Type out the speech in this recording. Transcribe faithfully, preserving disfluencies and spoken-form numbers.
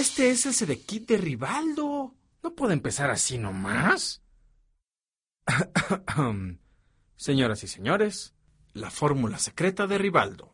Este es el Sedekit de Ribaldo. No puede empezar así nomás. Señoras y señores, la fórmula secreta de Ribaldo.